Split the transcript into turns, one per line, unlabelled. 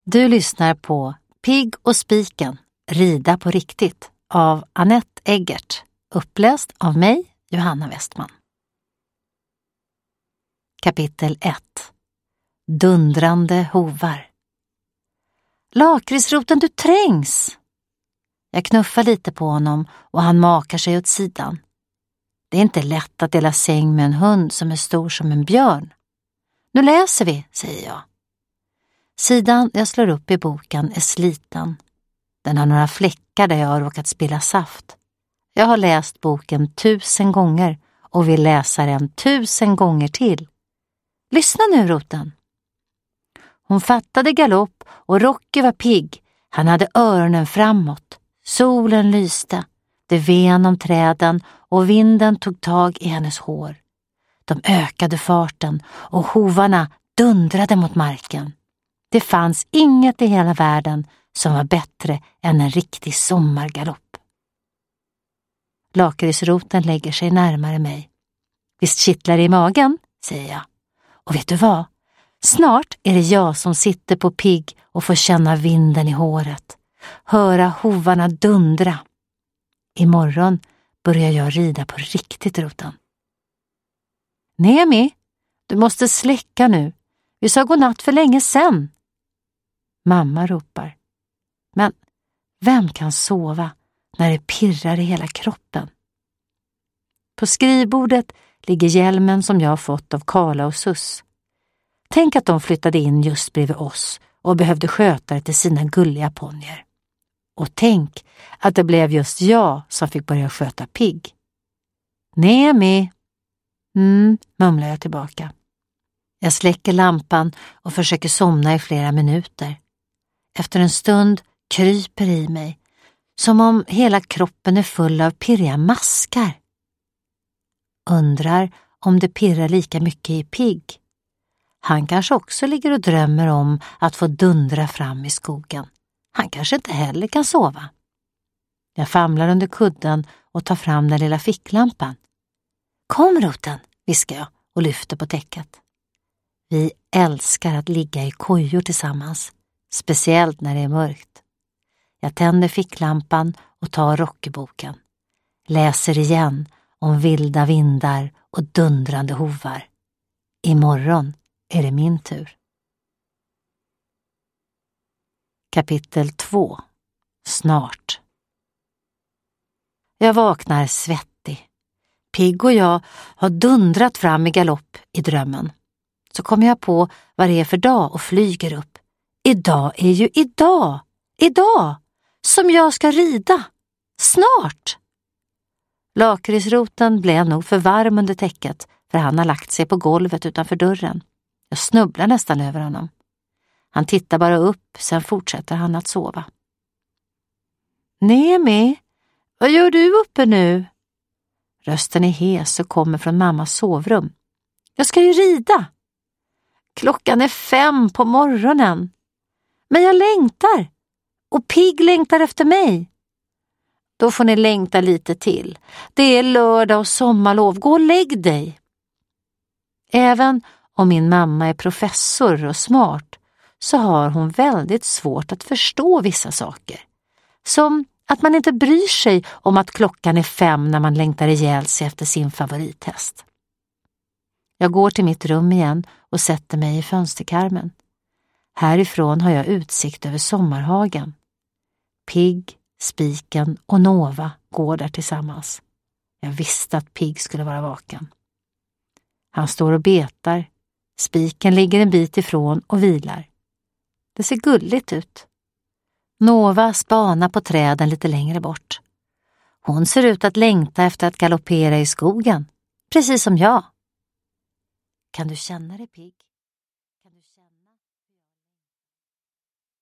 Du lyssnar på Pigg och spiken, rida på riktigt av Annette Eggert, uppläst av mig, Johanna Westman. Kapitel 1. Dundrande hovar. Lakritsroten, du trängs! Jag knuffar lite på honom och han makar sig åt sidan. Det är inte lätt att dela säng med en hund som är stor som en björn. Nu läser vi, säger jag. Sidan jag slår upp i boken är sliten. Den har några fläckar där jag har råkat spilla saft. Jag har läst boken 1000 gånger och vill läsa den 1000 gånger till. Lyssna nu, roten. Hon fattade galopp och Rocky var pigg. Han hade öronen framåt. Solen lyste. Det ven om träden och vinden tog tag i hennes hår. De ökade farten och hovarna dundrade mot marken. Det fanns inget i hela världen som var bättre än en riktig sommargalopp. Lakritsroten lägger sig närmare mig. Visst kittlar det i magen, säger jag. Och vet du vad? Snart är det jag som sitter på Pigg och får känna vinden i håret. Höra hovarna dundra. Imorgon börjar jag rida på riktigt, roten. Nemi, du måste släcka nu. Vi sa godnatt för länge sedan. Mamma ropar. Men vem kan sova när det pirrar i hela kroppen? På skrivbordet ligger hjälmen som jag har fått av Karla och Sus. Tänk att de flyttade in just bredvid oss och behövde skötare till sina gulliga ponjer. Och tänk att det blev just jag som fick börja sköta Pigg. Nemi. Mumlar jag tillbaka. Jag släcker lampan och försöker somna i flera minuter. Efter en stund kryper i mig, som om hela kroppen är full av pirriga maskar. Undrar om det pirrar lika mycket i Pigg. Han kanske också ligger och drömmer om att få dundra fram i skogen. Han kanske inte heller kan sova. Jag famlar under kudden och tar fram den lilla ficklampan. Kom, roten, viskar jag och lyfter på täcket. Vi älskar att ligga i kojor tillsammans, speciellt när det är mörkt. Jag tänder ficklampan och tar Rocky-boken. Läser igen om vilda vindar och dundrande hovar. Imorgon är det min tur. Kapitel 2. Snart. Jag vaknar svettig. Pigg och jag har dundrat fram i galopp i drömmen. Så kommer jag på vad det är för dag och flyger upp. Idag är ju idag! Idag! Som jag ska rida! Snart! Lakritsroten blev nog för varm under täcket för han har lagt sig på golvet utanför dörren. Jag snubblar nästan över honom. Han tittar bara upp, sen fortsätter han att sova. Nemi, vad gör du uppe nu? Rösten är hes och kommer från mammas sovrum. Jag ska ju rida. Klockan är 5 på morgonen. Men jag längtar. Och Pigg längtar efter mig. Då får ni längta lite till. Det är lördag och sommarlov. Gå och lägg dig. Även om min mamma är professor och smart så har hon väldigt svårt att förstå vissa saker. Som att man inte bryr sig om att klockan är 5 när man längtar ihjäl sig efter sin favorithäst. Jag går till mitt rum igen och sätter mig i fönsterkarmen. Härifrån har jag utsikt över sommarhagen. Pigg, spiken och Nova går där tillsammans. Jag visste att Pigg skulle vara vaken. Han står och betar. Spiken ligger en bit ifrån och vilar. Det ser gulligt ut. Nova spanar på träden lite längre bort. Hon ser ut att längta efter att galoppera i skogen, precis som jag. Kan du känna det, Pigg?